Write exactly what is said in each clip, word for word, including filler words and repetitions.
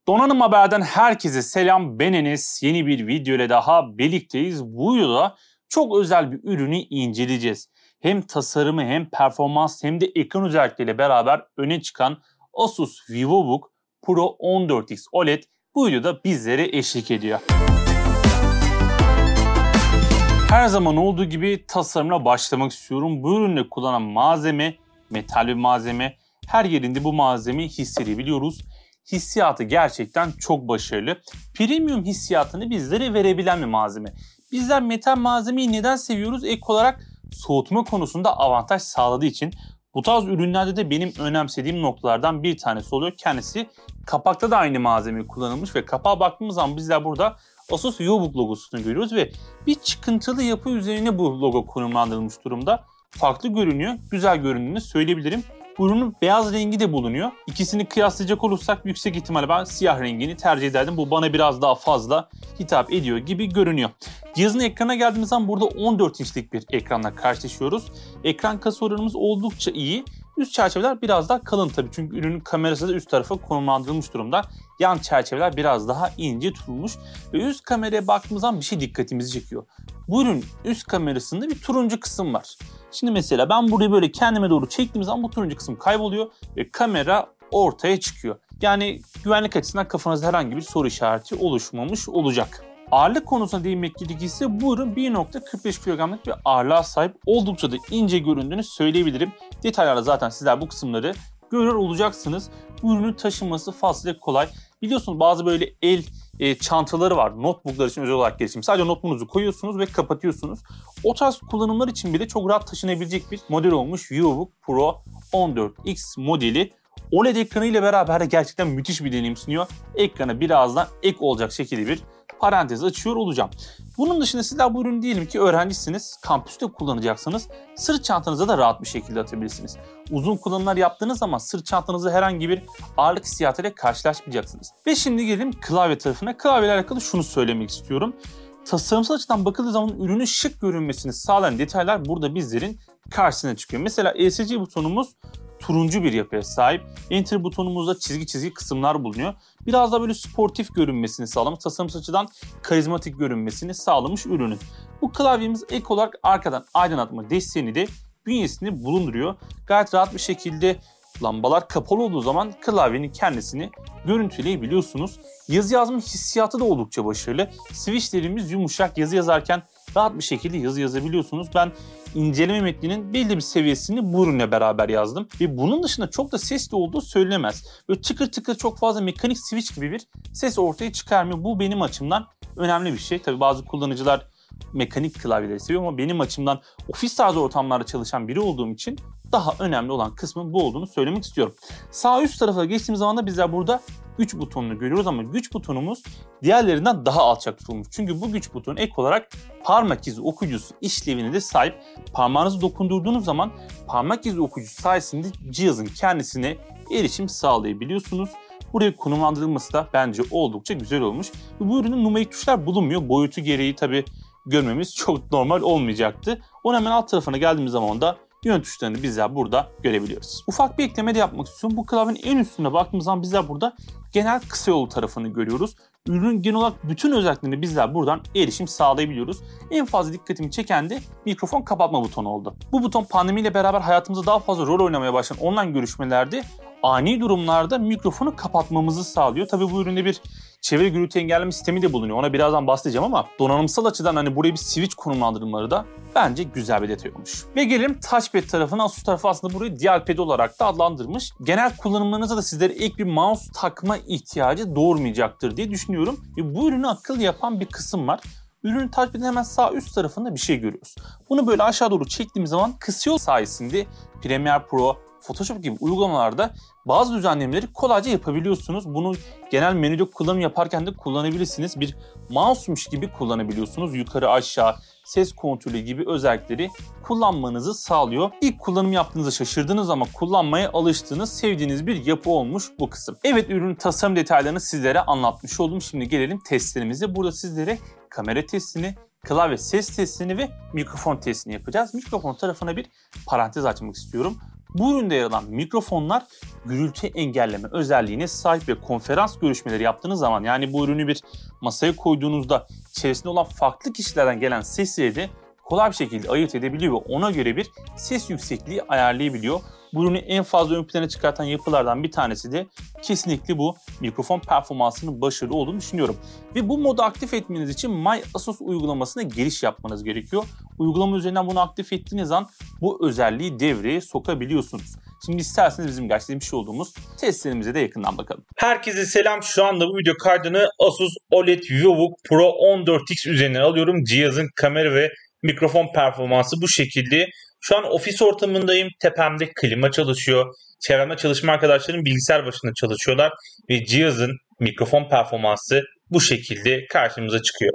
Donanım Haber'den herkese selam, ben Enes. Yeni bir video ile daha birlikteyiz. Bu videoda çok özel bir ürünü inceleyeceğiz. Hem tasarımı hem performans hem de ekran özellikleriyle beraber öne çıkan Asus VivoBook Pro on dört X O L E D bu videoda bizlere eşlik ediyor. Her zaman olduğu gibi tasarımla başlamak istiyorum. Bu üründe kullanılan malzeme metal bir malzeme. Her yerinde bu malzemeyi hissedebiliyoruz. Hissiyatı gerçekten çok başarılı. Premium hissiyatını bizlere verebilen bir malzeme. Bizler metal malzemeyi neden seviyoruz? Ek olarak soğutma konusunda avantaj sağladığı için. Bu tarz ürünlerde de benim önemsediğim noktalardan bir tanesi oluyor. Kendisi kapakta da aynı malzeme kullanılmış ve kapağa baktığımız zaman bizler burada Asus VivoBook logosunu görüyoruz ve bir çıkıntılı yapı üzerine bu logo konumlandırılmış durumda. Farklı görünüyor, güzel göründüğünü söyleyebilirim. Bu ürünün beyaz rengi de bulunuyor. İkisini kıyaslayacak olursak yüksek ihtimalle ben siyah rengini tercih ederdim. Bu bana biraz daha fazla hitap ediyor gibi görünüyor. Cihazın ekranına geldiğimiz zaman burada on dört inçlik bir ekranla karşılaşıyoruz. Ekran kasa oranımız oldukça iyi. Üst çerçeveler biraz daha kalın tabii çünkü ürünün kamerası da üst tarafa konumlandırılmış durumda. Yan çerçeveler biraz daha ince tutulmuş ve üst kameraya baktığımız zaman bir şey dikkatimizi çekiyor. Bu ürün üst kamerasında bir turuncu kısım var. Şimdi mesela ben burayı böyle kendime doğru çektiğim zaman bu turuncu kısım kayboluyor ve kamera ortaya çıkıyor. Yani güvenlik açısından kafanızda herhangi bir soru işareti oluşmamış olacak. Ağırlık konusuna değinmek gerekirse bu ürün bir nokta kırk beş kilogramlık bir ağırlığa sahip, oldukça da ince göründüğünü söyleyebilirim. Detaylarda zaten sizler bu kısımları görür olacaksınız. Bu ürünün taşınması fazla kolay. Biliyorsunuz bazı böyle el e, çantaları var. Notebooklar için özel olarak geliştirilmiş. Sadece notebook'unuzu koyuyorsunuz ve kapatıyorsunuz. O tarz kullanımlar için bile çok rahat taşınabilecek bir model olmuş VivoBook Pro on dört X modeli. O L E D ekranı ile beraber de gerçekten müthiş bir deneyim sunuyor. Ekrana birazdan ek olacak şekilde bir parantez açıyor olacağım. Bunun dışında sizler bu ürünü diyelim ki öğrencisiniz, kampüste kullanacaksınız. Sırt çantanıza da rahat bir şekilde atabilirsiniz. Uzun kullanımlar yaptığınız zaman sırt çantanızda herhangi bir ağırlık hissiyatıyla karşılaşmayacaksınız. Ve şimdi gelelim klavye tarafına. Klavyeyle alakalı şunu söylemek istiyorum. Tasarımsal açıdan bakıldığı zaman ürünün şık görünmesini sağlayan detaylar burada bizlerin karşısına çıkıyor. Mesela E S C butonumuz turuncu bir yapıya sahip. Enter butonumuzda çizgi çizgi kısımlar bulunuyor. Biraz da böyle sportif görünmesini sağlamış, tasarımsal açıdan karizmatik görünmesini sağlamış ürünün. Bu klavyemiz ek olarak arkadan aydınlatma desteğini de bünyesinde bulunduruyor. Gayet rahat bir şekilde lambalar kapalı olduğu zaman klavyenin kendisini görüntüleyebiliyorsunuz. Yazı yazma hissiyatı da oldukça başarılı. Switchlerimiz yumuşak, yazı yazarken rahat bir şekilde yazı yazabiliyorsunuz. Ben inceleme metninin belli bir seviyesini bu ürünle beraber yazdım. Ve bunun dışında çok da sesli olduğu söylenemez. Böyle tıkır tıkır çok fazla mekanik switch gibi bir ses ortaya çıkarmıyor. Bu benim açımdan önemli bir şey. Tabii bazı kullanıcılar mekanik klavyeleri seviyor ama benim açımdan ofis tarzı ortamlarda çalışan biri olduğum için daha önemli olan kısmın bu olduğunu söylemek istiyorum. Sağ üst tarafa geçtiğimiz zaman da bizler burada güç butonunu görüyoruz ama güç butonumuz diğerlerinden daha alçak tutulmuş. Çünkü bu güç butonu ek olarak parmak izi okuyucusu işlevine de sahip. Parmağınızı dokundurduğunuz zaman parmak izi okuyucusu sayesinde cihazın kendisine erişim sağlayabiliyorsunuz. Buraya konumlandırılması da bence oldukça güzel olmuş. Bu ürünün numerik tuşlar bulunmuyor. Boyutu gereği tabii görmemiz çok normal olmayacaktı. Onun hemen alt tarafına geldiğimiz zaman da yön tuşlarını bizler burada görebiliyoruz. Ufak bir ekleme de yapmak istiyorum. Bu klavyenin en üstüne baktığımız zaman bizler burada genel kısa yol tarafını görüyoruz. Ürünün genel olarak bütün özelliklerini bizler buradan erişim sağlayabiliyoruz. En fazla dikkatimi çeken de mikrofon kapatma butonu oldu. Bu buton pandemiyle beraber hayatımızda daha fazla rol oynamaya başlayan online görüşmelerde ani durumlarda mikrofonu kapatmamızı sağlıyor. Tabii bu üründe bir çevre gürültü engelleme sistemi de bulunuyor. Ona birazdan bahsedeceğim ama donanımsal açıdan hani buraya bir switch konumlandırmaları da bence güzel bir detay olmuş. Ve gelelim touchpad tarafına. Asus tarafı aslında burayı dialpad olarak da adlandırmış. Genel kullanımlarınızda da sizlere ek bir mouse takma ihtiyacı doğurmayacaktır diye düşünüyorum. Ve bu ürünü akıllı yapan bir kısım var. Ürünün touchpad'in hemen sağ üst tarafında bir şey görüyoruz. Bunu böyle aşağı doğru çektiğimiz zaman kısa yol sayesinde Premiere Pro, Photoshop gibi uygulamalarda bazı düzenlemeleri kolayca yapabiliyorsunuz. Bunu genel menüde kullanım yaparken de kullanabilirsiniz. Bir mouse'muş gibi kullanabiliyorsunuz. Yukarı aşağı, ses kontrolü gibi özellikleri kullanmanızı sağlıyor. İlk kullanım yaptığınızda şaşırdığınız ama kullanmaya alıştığınız, sevdiğiniz bir yapı olmuş bu kısım. Evet, ürünün tasarım detaylarını sizlere anlatmış oldum. Şimdi gelelim testlerimize. Burada sizlere kamera testini, klavye ses testini ve mikrofon testini yapacağız. Mikrofon tarafına bir parantez açmak istiyorum. Bu üründe yer alan mikrofonlar gürültü engelleme özelliğine sahip ve konferans görüşmeleri yaptığınız zaman, yani bu ürünü bir masaya koyduğunuzda içerisinde olan farklı kişilerden gelen sesleri de kolay bir şekilde ayırt edebiliyor ve ona göre bir ses yüksekliği ayarlayabiliyor. Bu ürünü en fazla ön plana çıkartan yapılardan bir tanesi de kesinlikle bu mikrofon performansının başarılı olduğunu düşünüyorum. Ve bu modu aktif etmeniz için My Asus uygulamasına giriş yapmanız gerekiyor. Uygulama üzerinden bunu aktif ettiğiniz an bu özelliği devreye sokabiliyorsunuz. Şimdi isterseniz bizim gerçekleşmiş olduğumuz testlerimize de yakından bakalım. Herkese selam. Şu anda bu video kaydını Asus O L E D VivoBook Pro on dört X üzerinden alıyorum. Cihazın kamera ve mikrofon performansı bu şekilde. Şu an ofis ortamındayım. Tepemde klima çalışıyor. Çevremde çalışma arkadaşlarım bilgisayar başında çalışıyorlar. Ve cihazın mikrofon performansı bu şekilde karşımıza çıkıyor.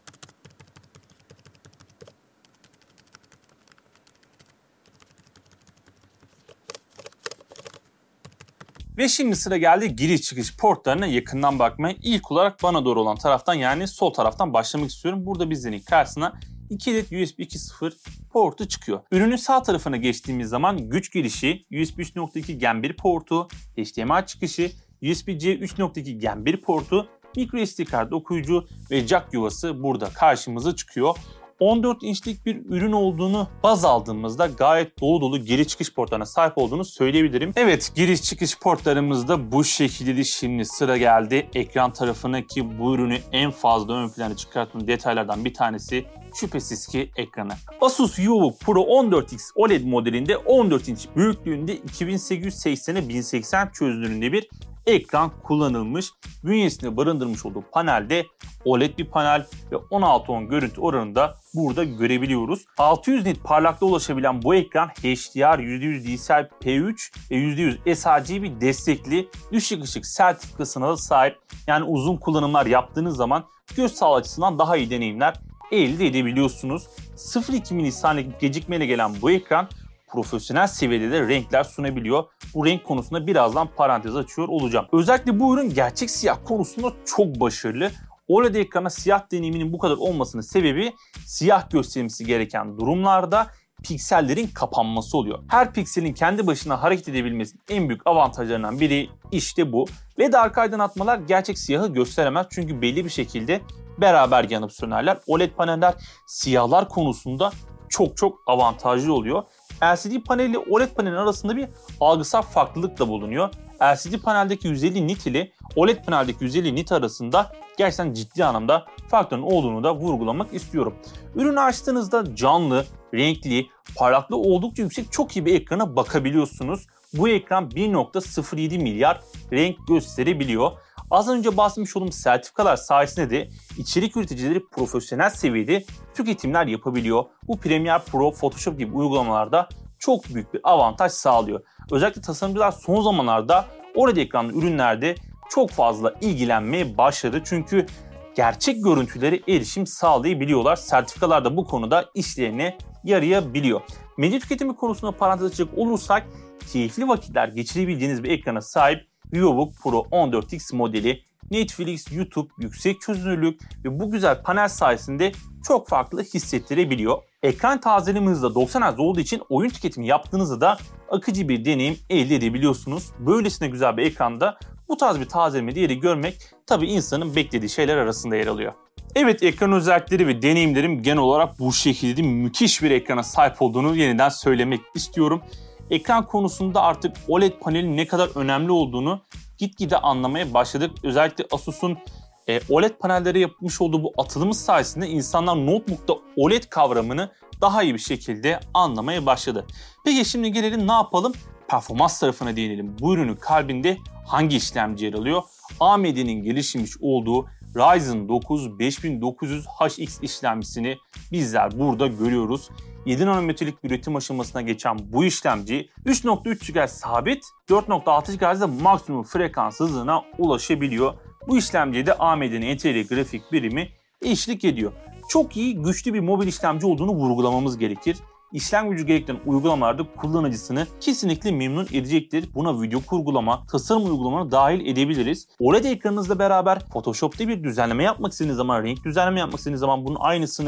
Ve şimdi sıra geldi giriş çıkış portlarına yakından bakmaya. İlk olarak bana doğru olan taraftan, yani sol taraftan başlamak istiyorum. Burada bizlerin karşısına iki adet U S B iki nokta sıfır portu çıkıyor. Ürünün sağ tarafına geçtiğimiz zaman güç girişi, U S B üç nokta iki Gen bir portu, H D M I çıkışı, U S B C üç nokta iki Gen bir portu, microSD kart okuyucu ve jack yuvası burada karşımıza çıkıyor. on dört inçlik bir ürün olduğunu baz aldığımızda gayet dolu dolu giriş çıkış portlarına sahip olduğunu söyleyebilirim. Evet, giriş çıkış portlarımız da bu şekilde. Şimdi sıra geldi ekran tarafına ki bu ürünü en fazla ön plana çıkartan detaylardan bir tanesi şüphesiz ki ekranı. Asus VivoBook Pro on dört X O L E D modelinde on dört inç büyüklüğünde iki bin sekiz yüz seksene bin seksen çözünürlüğünde bir ekran kullanılmış. Bünyesinde barındırmış olduğu panelde O L E D bir panel ve on altı on görüntü oranında burada görebiliyoruz. altı yüz nit parlaklığa ulaşabilen bu ekran H D R, yüzde yüz D C I P üç ve yüzde yüz S R G B destekli, düşük ışık sertifikasına da sahip. Yani uzun kullanımlar yaptığınız zaman göz sağlığı açısından daha iyi deneyimler elde edebiliyorsunuz. sıfır virgül iki milisaniyelik gecikmeyle gelen bu ekran profesyonel seviyede de renkler sunabiliyor. Bu renk konusunda birazdan parantez açıyor olacağım. Özellikle bu ürün gerçek siyah konusunda çok başarılı. O L E D ekrana siyah deneyiminin bu kadar olmasının sebebi siyah gösterilmesi gereken durumlarda piksellerin kapanması oluyor. Her pikselin kendi başına hareket edebilmesinin en büyük avantajlarından biri işte bu. L E D arka aydınlatmalar gerçek siyahı gösteremez çünkü belli bir şekilde beraber yanıp sönerler. O L E D paneller siyahlar konusunda çok çok avantajlı oluyor. L C D paneli ile O L E D panelin arasında bir algısal farklılık da bulunuyor. L C D paneldeki yüz elli nit ile O L E D paneldeki yüz elli nit arasında gerçekten ciddi anlamda farkların olduğunu da vurgulamak istiyorum. Ürünü açtığınızda canlı, renkli, parlaklığı oldukça yüksek çok iyi bir ekrana bakabiliyorsunuz. Bu ekran bir nokta sıfır yedi milyar renk gösterebiliyor. Az önce bahsetmiş olduğum sertifikalar sayesinde de içerik üreticileri profesyonel seviyede tüketimler yapabiliyor. Bu Premiere Pro, Photoshop gibi uygulamalarda çok büyük bir avantaj sağlıyor. Özellikle tasarımcılar son zamanlarda O L E D ekranlı ürünlerde çok fazla ilgilenmeye başladı. Çünkü gerçek görüntülere erişim sağlayabiliyorlar. Sertifikalar da bu konuda işlerine yarayabiliyor. Medya tüketimi konusunda parantez açacak olursak keyifli vakitler geçirebildiğiniz bir ekrana sahip VivoBook Pro on dört X modeli Netflix, YouTube, yüksek çözünürlük ve bu güzel panel sayesinde çok farklı hissettirebiliyor. Ekran tazeleme hızı da doksan hertz olduğu için oyun tüketimi yaptığınızda da akıcı bir deneyim elde edebiliyorsunuz. Böylesine güzel bir ekranda bu tarz bir tazeleme değeri görmek tabii insanın beklediği şeyler arasında yer alıyor. Evet, ekran özellikleri ve deneyimlerim genel olarak bu şekilde müthiş bir ekrana sahip olduğunu yeniden söylemek istiyorum. Ekran konusunda artık O L E D panelin ne kadar önemli olduğunu gitgide anlamaya başladık. Özellikle Asus'un e, O L E D panelleri yapmış olduğu bu atılımı sayesinde insanlar notebook'ta O L E D kavramını daha iyi bir şekilde anlamaya başladı. Peki şimdi gelelim ne yapalım? Performans tarafına değinelim. Bu ürünün kalbinde hangi işlemci yer alıyor? A M D'nin geliştirmiş olduğu Ryzen dokuz beş bin dokuz yüz H X işlemcisini bizler burada görüyoruz. yedi nanometrelik bir üretim aşamasına geçen bu işlemci üç nokta üç gigahertz sabit, dört nokta altı gigahertz'de maksimum frekans hızına ulaşabiliyor. Bu işlemciye de A M D'nin entegre grafik birimi eşlik ediyor. Çok iyi, güçlü bir mobil işlemci olduğunu vurgulamamız gerekir. İşlem gücü gerektiren uygulamalarda kullanıcısını kesinlikle memnun edecektir. Buna video kurgulama, tasarım uygulamalarını dahil edebiliriz. O L E D ekranınızla beraber Photoshop'ta bir düzenleme yapmak istediğiniz zaman, renk düzenleme yapmak istediğiniz zaman bunun aynısını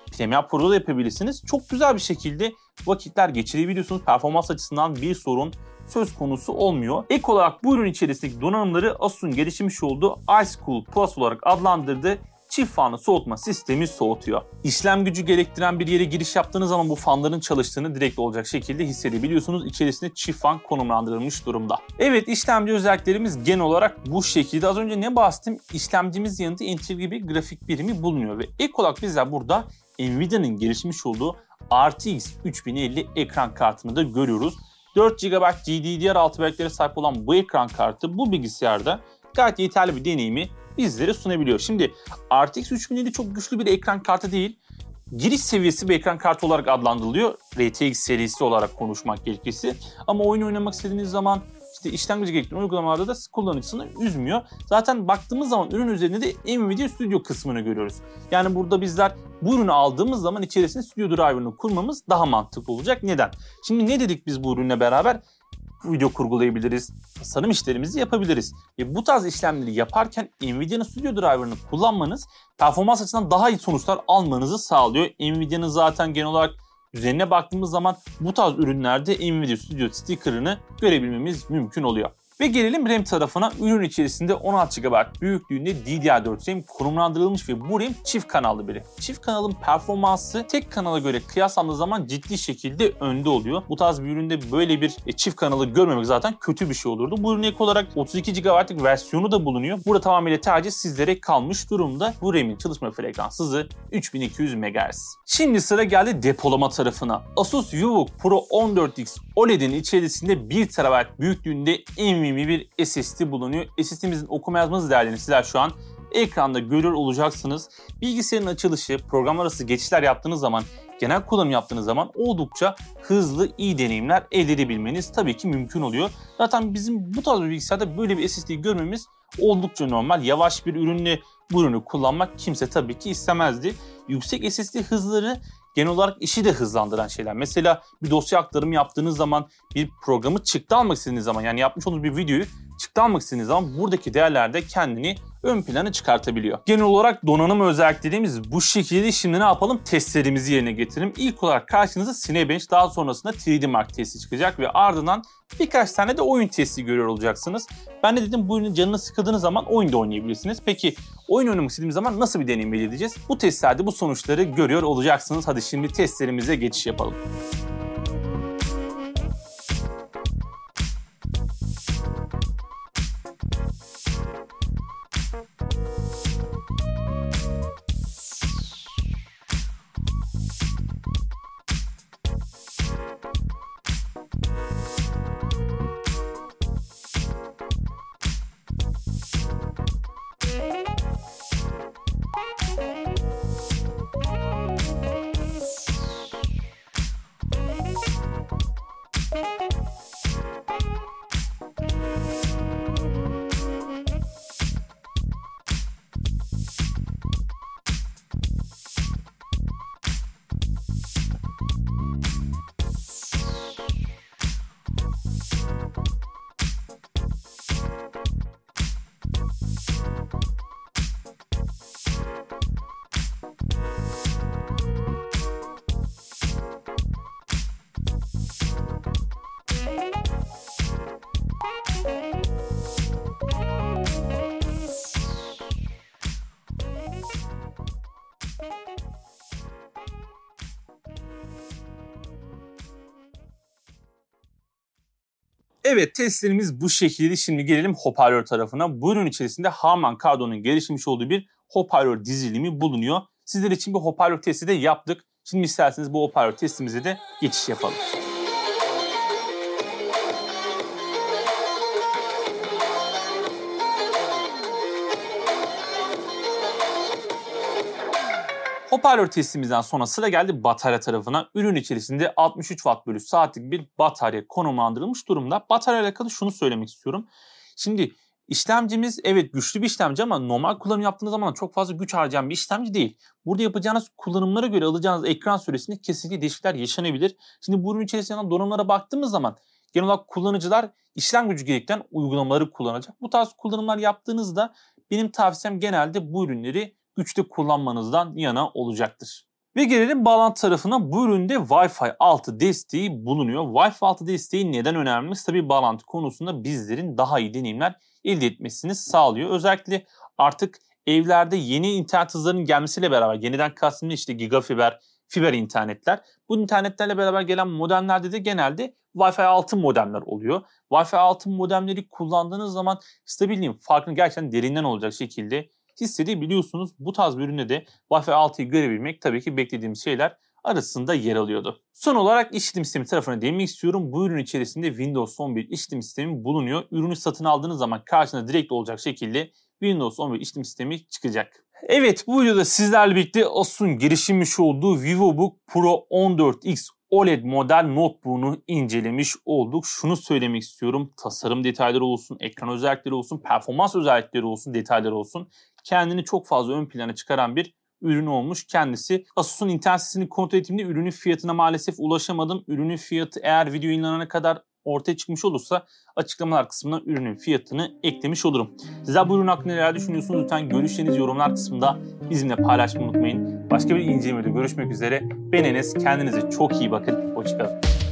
Premiere Pro'da da yapabilirsiniz. Çok güzel bir şekilde vakitler geçirebiliyorsunuz. Performans açısından bir sorun söz konusu olmuyor. Ek olarak bu ürün içerisindeki donanımları Asus'un geliştirmiş olduğu IceCool Plus olarak adlandırdığı çift fanlı soğutma sistemi soğutuyor. İşlem gücü gerektiren bir yere giriş yaptığınız zaman bu fanların çalıştığını direkt olacak şekilde hissedebiliyorsunuz. İçerisinde çift fan konumlandırılmış durumda. Evet, işlemci özelliklerimiz genel olarak bu şekilde. Az önce ne bahsettim? İşlemcimiz yanında Intel bir grafik birimi bulunuyor ve ek olarak bizler burada Nvidia'nın geliştirmiş olduğu R T X üç bin elli ekran kartını da görüyoruz. dört gigabayt G D D R altı belleklere sahip olan bu ekran kartı bu bilgisayarda gayet yeterli bir deneyimi bizlere sunabiliyor. Şimdi R T X üç bin elli çok güçlü bir ekran kartı değil. Giriş seviyesi bir ekran kartı olarak adlandırılıyor. R T X serisi olarak konuşmak gerekirse. Ama oyun oynamak istediğiniz zaman işte işlem gücü gerektiren uygulamalarda da kullanıcısını üzmüyor. Zaten baktığımız zaman ürün üzerinde de Nvidia Studio kısmını görüyoruz. Yani burada bizler bu ürünü aldığımız zaman içerisinde Studio Driver'ını kurmamız daha mantıklı olacak. Neden? Şimdi ne dedik biz bu ürünle beraber? Video kurgulayabiliriz, tasarım işlerimizi yapabiliriz. Ve bu tarz işlemleri yaparken Nvidia'nın Studio Driver'ını kullanmanız performans açısından daha iyi sonuçlar almanızı sağlıyor. Nvidia'nın zaten genel olarak üzerine baktığımız zaman bu tarz ürünlerde Nvidia Studio sticker'ını görebilmemiz mümkün oluyor. Ve gelelim RAM tarafına. Ürün içerisinde on altı gigabayt büyüklüğünde D D R dört RAM konumlandırılmış ve bu RAM çift kanallı biri. Çift kanalın performansı tek kanala göre kıyaslandığı zaman ciddi şekilde önde oluyor. Bu tarz bir üründe böyle bir çift kanalı görmemek zaten kötü bir şey olurdu. Bu ürün ek olarak otuz iki gigabaytlık versiyonu da bulunuyor. Burada tamamıyla tercih sizlere kalmış durumda. Bu RAM'in çalışma frekans hızı üç bin iki yüz megahertz. Şimdi sıra geldi depolama tarafına. Asus VivoBook Pro on dört X O L E D'in içerisinde bir terabayt büyüklüğünde NVMe bir S S D bulunuyor. S S D'mizin okuma yazma hızı değerlerini sizler şu an ekranda görüyor olacaksınız. Bilgisayarın açılışı, program arası geçişler yaptığınız zaman, genel kullanım yaptığınız zaman oldukça hızlı, iyi deneyimler elde edebilmeniz tabii ki mümkün oluyor. Zaten bizim bu tarz bir bilgisayarda böyle bir S S D görmemiz oldukça normal. Yavaş bir ürünle bu ürünü kullanmak kimse tabii ki istemezdi. Yüksek S S D hızları genel olarak işi de hızlandıran şeyler. Mesela bir dosya aktarımı yaptığınız zaman, bir programı çıktı almak istediğiniz zaman, yani yapmış olduğunuz bir videoyu çıktı almak istediğiniz zaman buradaki değerlerde kendini ön plana çıkartabiliyor. Genel olarak donanım özelliklerimiz bu şekilde. Şimdi ne yapalım? Testlerimizi yerine getirelim. İlk olarak karşınıza Cinebench, daha sonrasında üç D Mark testi çıkacak ve ardından birkaç tane de oyun testi görüyor olacaksınız. Ben de dedim bu ürünün canını sıkıldığınız zaman oyunda oynayabilirsiniz. Peki oyun oynamak istediğimiz zaman nasıl bir deneyim elde edeceğiz? Bu testlerde bu sonuçları görüyor olacaksınız. Hadi şimdi testlerimize geçiş yapalım. Evet, testlerimiz bu şekilde. Şimdi gelelim hoparlör tarafına. Bu ürün içerisinde Harman Kardon'un geliştirmiş olduğu bir hoparlör dizilimi bulunuyor. Sizler için bir hoparlör testi de yaptık. Şimdi isterseniz bu hoparlör testimize de geçiş yapalım. Hoparlör testimizden sonra sıra geldi batarya tarafına. Ürün içerisinde altmış üç watt bölü saatlik bir batarya konumlandırılmış durumda. Batarya ile alakalı şunu söylemek istiyorum. Şimdi işlemcimiz evet güçlü bir işlemci ama normal kullanım yaptığınız zaman çok fazla güç harcayan bir işlemci değil. Burada yapacağınız kullanımlara göre alacağınız ekran süresinde kesinlikle değişiklikler yaşanabilir. Şimdi bu ürün içerisinde donanımlara baktığımız zaman genel olarak kullanıcılar işlem gücü gerektiren uygulamaları kullanacak. Bu tarz kullanımlar yaptığınızda benim tavsiyem genelde bu ürünleri güçte kullanmanızdan yana olacaktır. Ve gelelim bağlantı tarafına. Bu üründe Wi-Fi altı desteği bulunuyor. Wi-Fi altı desteği neden önemli? Tabii bağlantı konusunda bizlerin daha iyi deneyimler elde etmesini sağlıyor. Özellikle artık evlerde yeni internet hızlarının gelmesiyle beraber, yeniden kastım işte gigafiber, fiber internetler. Bu internetlerle beraber gelen modemlerde de genelde Wi-Fi altı modemler oluyor. Wi-Fi altı modemleri kullandığınız zaman stabilliğin farkını gerçekten derinden olacak şekilde hissedebiliyorsunuz. Bu tarz bir üründe de Wi-Fi altıyı görebilmek tabii ki beklediğimiz şeyler arasında yer alıyordu. Son olarak işletim sistemi tarafına değinmek istiyorum. Bu ürün içerisinde Windows on bir işletim sistemi bulunuyor. Ürünü satın aldığınız zaman karşına direkt olacak şekilde Windows on bir işletim sistemi çıkacak. Evet, bu videoda sizlerle birlikte Asus'un girişilmiş olduğu VivoBook Pro on dört X O L E D model notebook'unu incelemiş olduk. Şunu söylemek istiyorum. Tasarım detayları olsun, ekran özellikleri olsun, performans özellikleri olsun, detayları olsun. Kendini çok fazla ön plana çıkaran bir ürün olmuş kendisi. Asus'un internet sitesini kontrol ettiğimde ürünün fiyatına maalesef ulaşamadım. Ürünün fiyatı eğer video yayınlanana kadar ortaya çıkmış olursa açıklamalar kısmına ürünün fiyatını eklemiş olurum. Sizler bu ürün hakkında neler düşünüyorsunuz? Lütfen görüşlerinizi yorumlar kısmında bizimle paylaşmayı unutmayın. Başka bir incelemede görüşmek üzere. Ben Enes. Kendinize çok iyi bakın. Hoşçakalın.